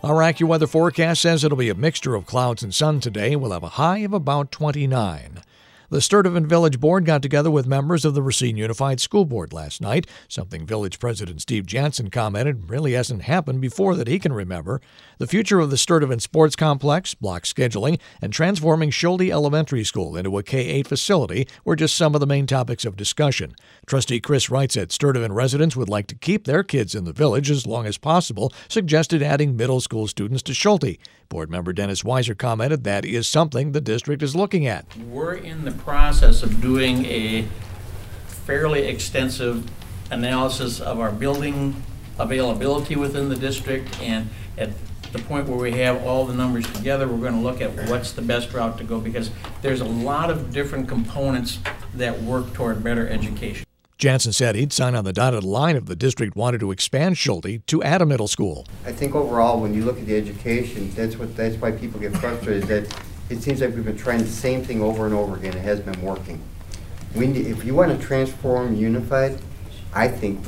Our AccuWeather forecast says it'll be a mixture of clouds and sun today. We'll have a high of about 29. The Sturtevant Village Board got together with members of the Racine Unified School Board last night, something Village President Steve Jansen commented really hasn't happened before that he can remember. The future of the Sturtevant Sports Complex, block scheduling, and transforming Schulte Elementary School into a K-8 facility were just some of the main topics of discussion. Trustee Chris Wright said Sturtevant residents would like to keep their kids in the village as long as possible, suggested adding middle school students to Schulte. Board member Dennis Weiser commented that is something the district is looking at. We're in the process of doing a fairly extensive analysis of our building availability within the district, and at the point where we have all the numbers together, we're going to look at what's the best route to go, because there's a lot of different components that work toward better education. Jansen said he'd sign on the dotted line if the district wanted to expand Schulte to add a middle school. I think overall, when you look at the education, that's why people get frustrated, that it seems like we've been trying the same thing over and over again. It hasn't been working. If you want to transform Unified, I think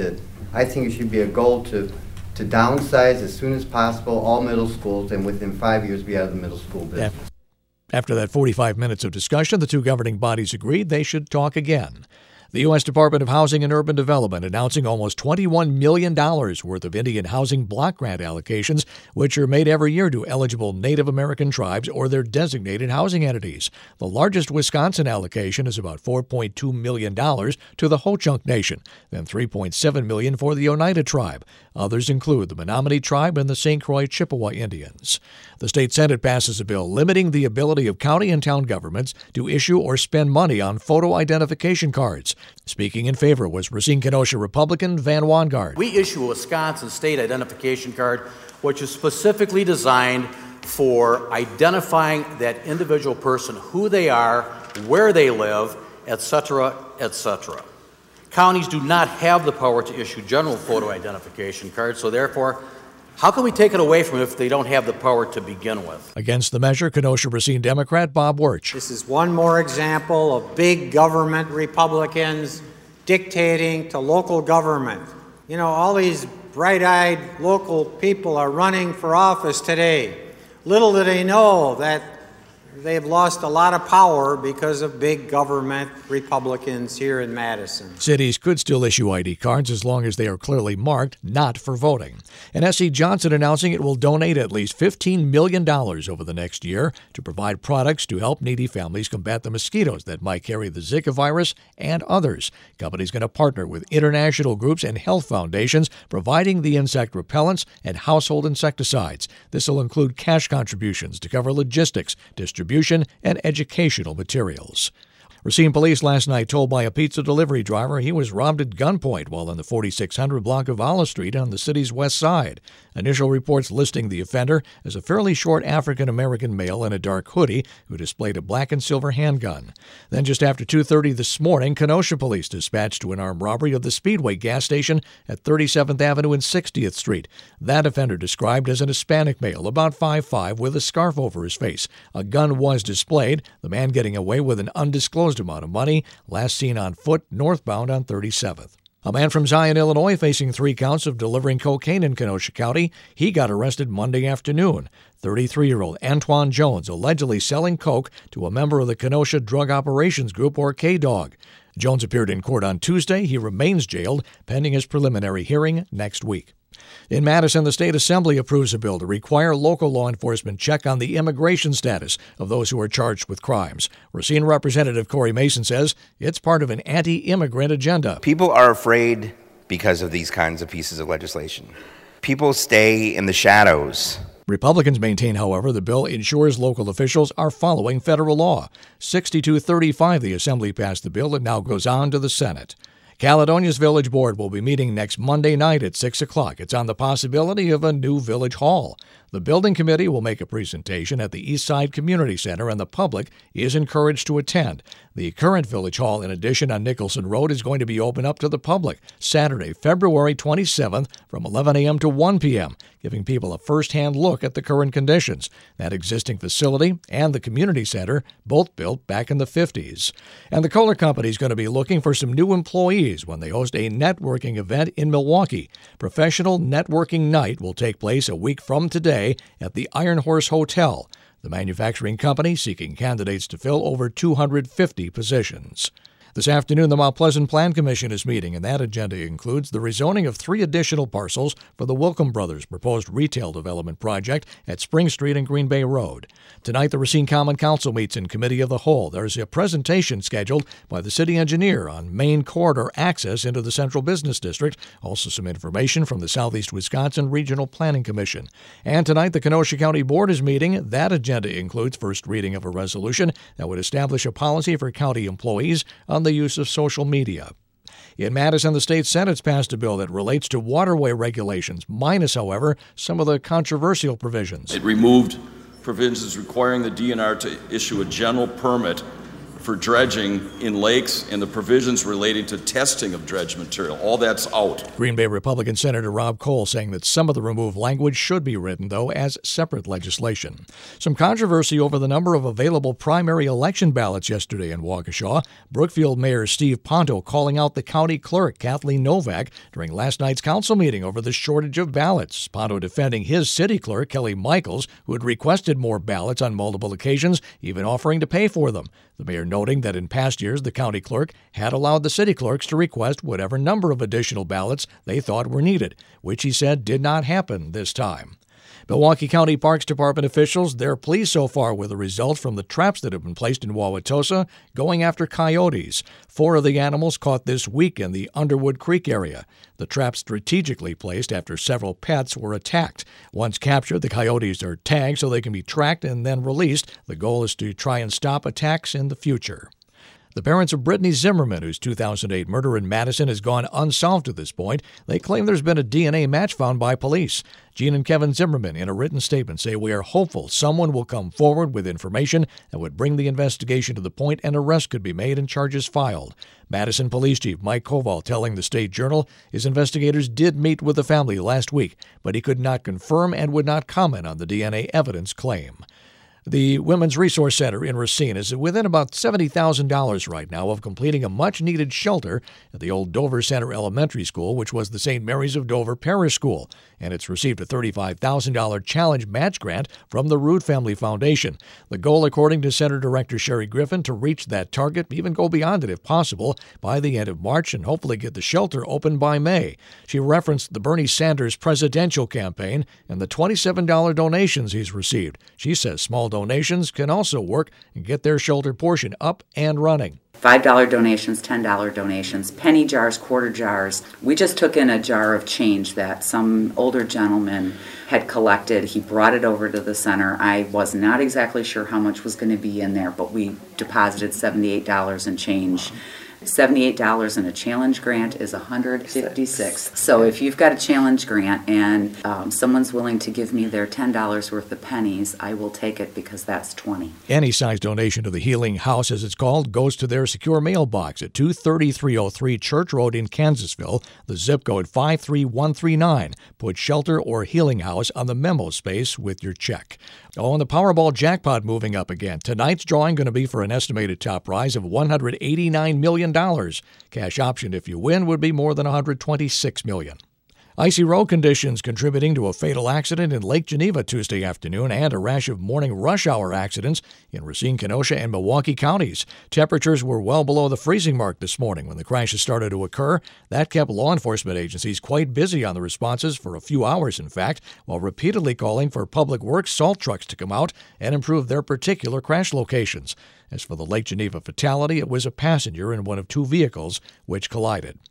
it should be a goal to downsize as soon as possible all middle schools, and within 5 years be out of the middle school business. After that 45 minutes of discussion, the two governing bodies agreed they should talk again. The U.S. Department of Housing and Urban Development announcing almost $21 million worth of Indian housing block grant allocations, which are made every year to eligible Native American tribes or their designated housing entities. The largest Wisconsin allocation is about $4.2 million to the Ho-Chunk Nation, then $3.7 million for the Oneida tribe. Others include the Menominee tribe and the St. Croix Chippewa Indians. The state Senate passes a bill limiting the ability of county and town governments to issue or spend money on photo identification cards. Speaking in favor was Racine-Kenosha Republican Van Wangard. We issue a Wisconsin state identification card, which is specifically designed for identifying that individual person, who they are, where they live, etc., etc. Counties do not have the power to issue general photo identification cards, so therefore, how can we take it away from them if they don't have the power to begin with? Against the measure, Kenosha-Racine Democrat Bob Wirch. This is one more example of big government Republicans dictating to local government. You know, all these bright-eyed local people are running for office today. Little do they know that they've lost a lot of power because of big government Republicans here in Madison. Cities could still issue ID cards as long as they are clearly marked not for voting. And S.C. Johnson announcing it will donate at least $15 million over the next year to provide products to help needy families combat the mosquitoes that might carry the Zika virus and others. The company's going to partner with international groups and health foundations providing the insect repellents and household insecticides. This will include cash contributions to cover logistics, distribution, and educational materials. Racine police last night told by a pizza delivery driver he was robbed at gunpoint while in the 4600 block of Ala Street on the city's west side. Initial reports listing the offender as a fairly short African-American male in a dark hoodie who displayed a black and silver handgun. Then just after 2:30 this morning, Kenosha police dispatched to an armed robbery of the Speedway gas station at 37th Avenue and 60th Street. That offender described as an Hispanic male, about 5'5", with a scarf over his face. A gun was displayed, the man getting away with an undisclosed amount of money, last seen on foot northbound on 37th. A man from Zion, Illinois, facing 3 counts of delivering cocaine in Kenosha County. He got arrested Monday afternoon. 33-year-old Antoine Jones allegedly selling coke to a member of the Kenosha Drug Operations Group, or K-Dog. Jones appeared in court on Tuesday. He remains jailed pending his preliminary hearing next week. In Madison, the State Assembly approves a bill to require local law enforcement check on the immigration status of those who are charged with crimes. Racine Representative Corey Mason says it's part of an anti-immigrant agenda. People are afraid because of these kinds of pieces of legislation. People stay in the shadows. Republicans maintain, however, the bill ensures local officials are following federal law. 62-35, the Assembly passed the bill. It now goes on to the Senate. Caledonia's Village Board will be meeting next Monday night at 6 o'clock. It's on the possibility of a new village hall. The building committee will make a presentation at the East Side Community Center, and the public is encouraged to attend. The current Village Hall, in addition, on Nicholson Road, is going to be open up to the public Saturday, February 27th from 11 a.m. to 1 p.m., giving people a first-hand look at the current conditions. That existing facility and the community center, both built back in the 50s. And the Kohler Company is going to be looking for some new employees when they host a networking event in Milwaukee. Professional Networking Night will take place a week from today at the Iron Horse Hotel. The manufacturing company seeking candidates to fill over 250 positions. This afternoon, the Mount Pleasant Plan Commission is meeting, and that agenda includes the rezoning of 3 additional parcels for the Wilkham Brothers' proposed retail development project at Spring Street and Green Bay Road. Tonight, the Racine Common Council meets in Committee of the Whole. There's a presentation scheduled by the city engineer on main corridor access into the Central Business District. Also some information from the Southeast Wisconsin Regional Planning Commission. And tonight, the Kenosha County Board is meeting. That agenda includes first reading of a resolution that would establish a policy for county employees on the use of social media. In Madison, the state Senate's passed a bill that relates to waterway regulations, minus, however, some of the controversial provisions. It removed provisions requiring the DNR to issue a general permit for dredging in lakes and the provisions relating to testing of dredge material. All that's out. Green Bay Republican Senator Rob Cole saying that some of the removed language should be written, though, as separate legislation. Some controversy over the number of available primary election ballots yesterday in Waukesha. Brookfield Mayor Steve Ponto calling out the county clerk, Kathleen Novak, during last night's council meeting over the shortage of ballots. Ponto defending his city clerk, Kelly Michaels, who had requested more ballots on multiple occasions, even offering to pay for them. The mayor noting that in past years, the county clerk had allowed the city clerks to request whatever number of additional ballots they thought were needed, which he said did not happen this time. Milwaukee County Parks Department officials, they're pleased so far with the results from the traps that have been placed in Wauwatosa going after coyotes. 4 of the animals caught this week in the Underwood Creek area. The traps strategically placed after several pets were attacked. Once captured, the coyotes are tagged so they can be tracked and then released. The goal is to try and stop attacks in the future. The parents of Brittany Zimmerman, whose 2008 murder in Madison has gone unsolved to this point, they claim there's been a DNA match found by police. Jean and Kevin Zimmerman, in a written statement, say we are hopeful someone will come forward with information that would bring the investigation to the point an arrest could be made and charges filed. Madison Police Chief Mike Koval telling the State Journal his investigators did meet with the family last week, but he could not confirm and would not comment on the DNA evidence claim. The Women's Resource Center in Racine is within about $70,000 right now of completing a much-needed shelter at the old Dover Center Elementary School, which was the St. Mary's of Dover Parish School, and it's received a $35,000 challenge match grant from the Root Family Foundation. The goal, according to Center Director Sherry Griffin, to reach that target, even go beyond it if possible, by the end of March and hopefully get the shelter open by May. She referenced the Bernie Sanders presidential campaign and the $27 donations he's received. She says small donations can also work and get their shelter portion up and running. $5 donations, $10 donations, penny jars, quarter jars. We just took in a jar of change that some older gentleman had collected. He brought it over to the center. I was not exactly sure how much was going to be in there, but we deposited $78 and change. $78 in a challenge grant is $156. So if you've got a challenge grant and someone's willing to give me their $10 worth of pennies, I will take it because that's $20. Any size donation to the Healing House, as it's called, goes to their secure mailbox at 23303 Church Road in Kansasville, the zip code 53139. Put Shelter or Healing House on the memo space with your check. Oh, and the Powerball jackpot moving up again. Tonight's drawing going to be for an estimated top prize of $189 million. Cash option if you win would be more than $126 million. Icy road conditions contributing to a fatal accident in Lake Geneva Tuesday afternoon and a rash of morning rush hour accidents in Racine, Kenosha, and Milwaukee counties. Temperatures were well below the freezing mark this morning when the crashes started to occur. That kept law enforcement agencies quite busy on the responses for a few hours, in fact, while repeatedly calling for public works salt trucks to come out and improve their particular crash locations. As for the Lake Geneva fatality, it was a passenger in one of 2 vehicles which collided.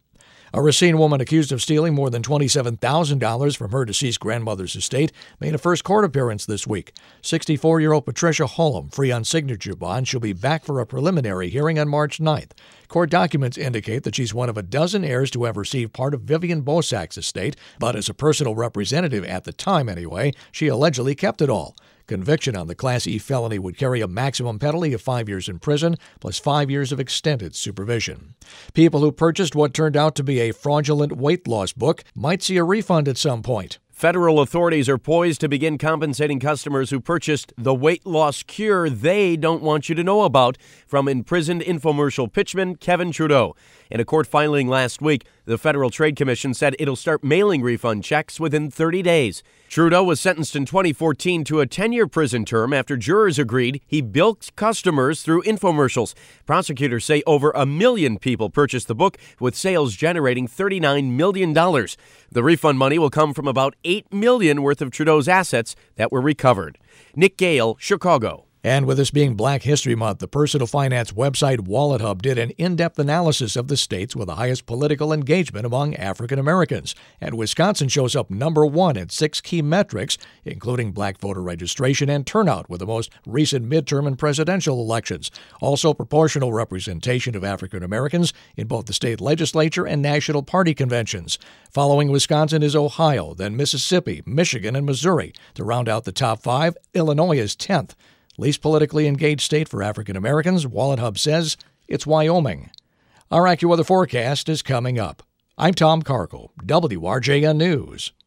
A Racine woman accused of stealing more than $27,000 from her deceased grandmother's estate made a first court appearance this week. 64-year-old Patricia Holm, free on signature bond, she'll be back for a preliminary hearing on March 9th. Court documents indicate that she's one of a dozen heirs to have received part of Vivian Bosak's estate, but as a personal representative at the time anyway, she allegedly kept it all. Conviction on the Class E felony would carry a maximum penalty of 5 years in prison, plus 5 years of extended supervision. People who purchased what turned out to be a fraudulent weight loss book might see a refund at some point. Federal authorities are poised to begin compensating customers who purchased the weight loss cure they don't want you to know about from imprisoned infomercial pitchman Kevin Trudeau. In a court filing last week, the Federal Trade Commission said it'll start mailing refund checks within 30 days. Trudeau was sentenced in 2014 to a 10-year prison term after jurors agreed he bilked customers through infomercials. Prosecutors say over 1 million people purchased the book, with sales generating $39 million. The refund money will come from about $8 million worth of Trudeau's assets that were recovered. Nick Gale, Chicago. And with this being Black History Month, the personal finance website WalletHub did an in-depth analysis of the states with the highest political engagement among African Americans. And Wisconsin shows up number 1 in 6 key metrics, including black voter registration and turnout with the most recent midterm and presidential elections. Also, proportional representation of African Americans in both the state legislature and national party conventions. Following Wisconsin is Ohio, then Mississippi, Michigan, and Missouri. To round out the top 5, Illinois is 10th. Least politically engaged state for African Americans, WalletHub says it's Wyoming. Our AccuWeather forecast is coming up. I'm Tom Carkle, WRJN News.